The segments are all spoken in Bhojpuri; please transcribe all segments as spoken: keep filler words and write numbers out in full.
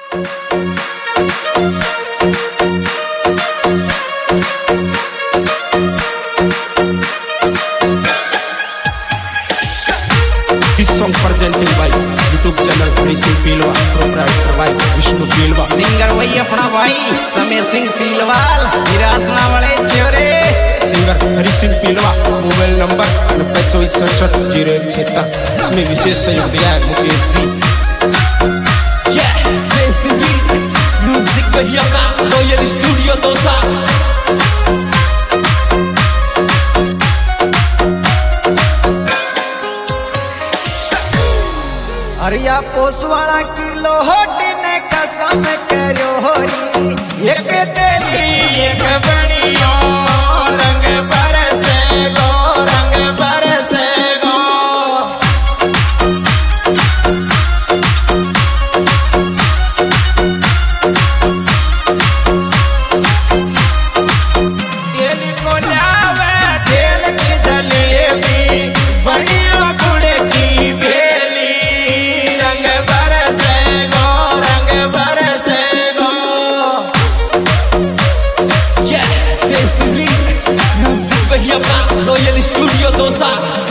Song presenting by YouTube channel Racing Pilwa, proprietor by Vishnu Pilwa. Singer वही अपना भाई समय सिंह पीलवाल विरासना वाले छोरे। सिंगर हरि सिंह पिलवा। मोबाइल नंबर नब्बे चौबीस सड़सठ जीरो एक छिहत्तर। इसमें विशेष सहयोग दिया है मुकेश जी। म्यूजिक वही अपना रॉयल स्टूडियो दोसा। अरिया पोसवाला किलो होटी ने कसम करो होरी एक तेली एक बनियो रंग बरसे गो रंग बरसे गो। तेली को लावे तेल की जलेबी बढ़िया गुड़ की बेली रॉयल स्टूडियो दोसा।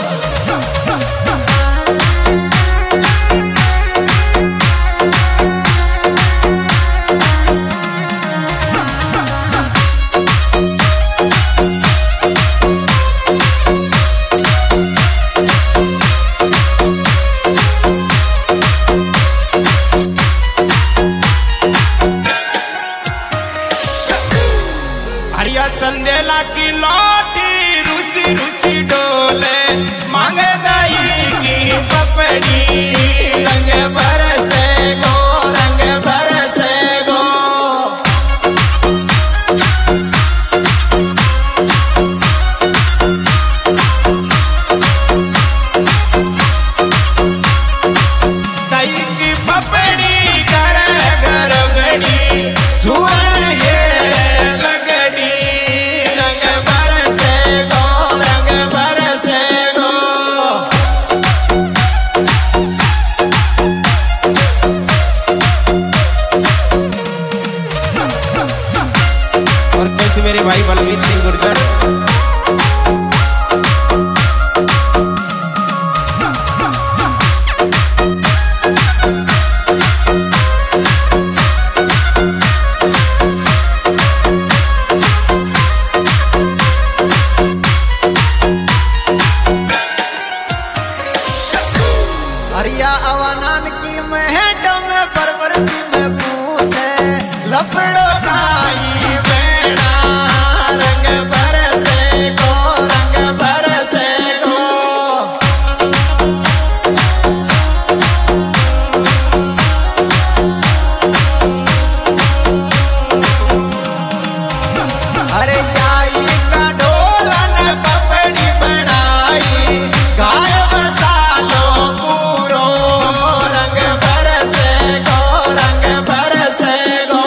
हरिया चंदेला की लौटी रुसी रुसी डोले मांगे दाई की पपड़ी रंग बरसे गो रंग बरसे गो। दाई की पपड़ी कर गरगड़ी छुअन ये लगड़ी रंग बरसे गो रंग बरसे गो। और कैसे मेरे भाई बलवीर सिंह गुर्जर। अरिया अवानान की मैडम परवरसी में पूछे लपड़ो काई बेड़ा रंग बरसे गो रंग बरसे गो। अरे आई का ढोलन पपड़ी बनाई गाय मसालो पूरो रंग बरसे गो रंग बरसे गो।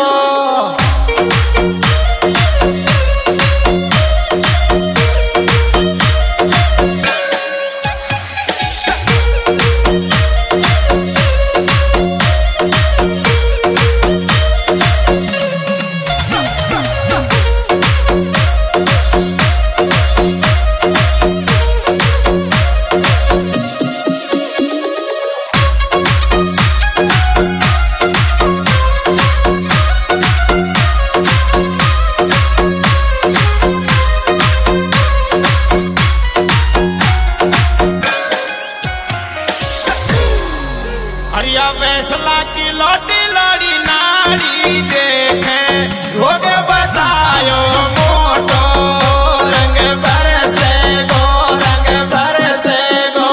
हरिया फैसला की लौटी लड़ी नाड़ी देखे रोग बतायो मोटो रंग बरसे गो रंग बरसे गो।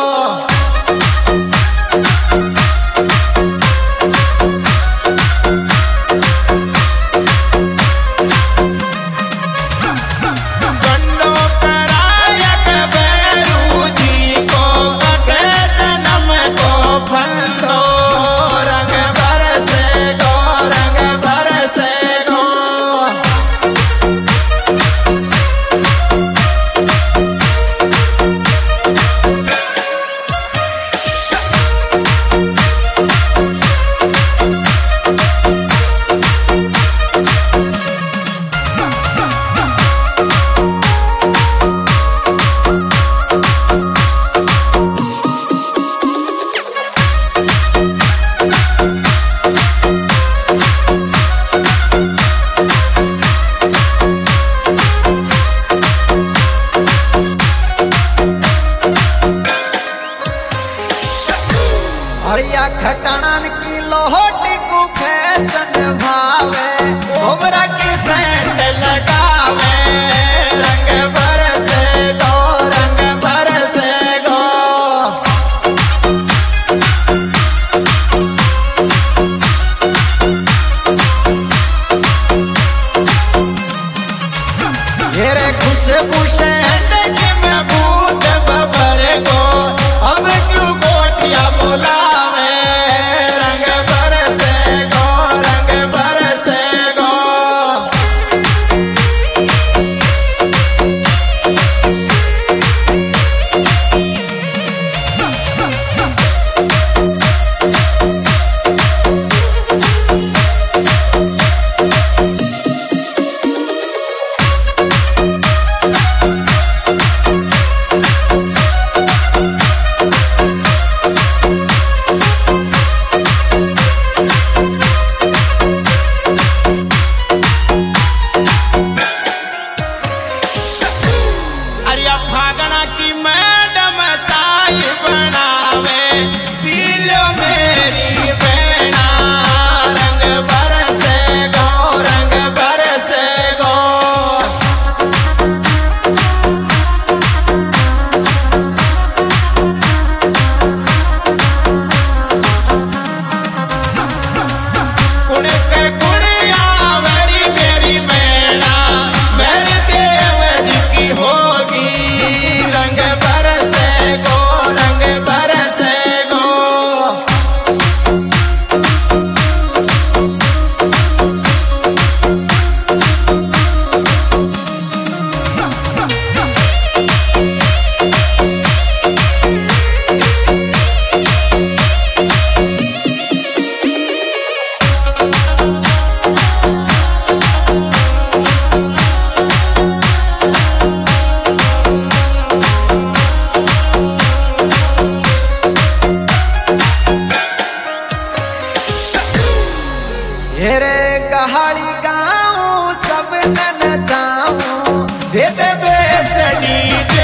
गंडो करायक बैरू जी को कटे जन्म को फंदो रंग बरसे गो रंग बरसे गो। फैशन भावे घुमरा की सेंट लगावे रंग बरसे गो रंग बरसे गो येरे खुशबू सेंट की मैं भूत बबर गो अब क्यों कोटिया बुलावे रंग बरसे गो रंग बरसे गो फागणा की मैडम चाय बनावे पी लो मेरी बहना रंग बरसे गो रंग बरसे गो कुड़ पे कुड़िया मेरी मेरी बहना मेरे देव जी की होगी रंग बरसे गो रंग बरसे गो हेरे कहाली गाऊं सब नन जाऊं दे दे बेसड़ी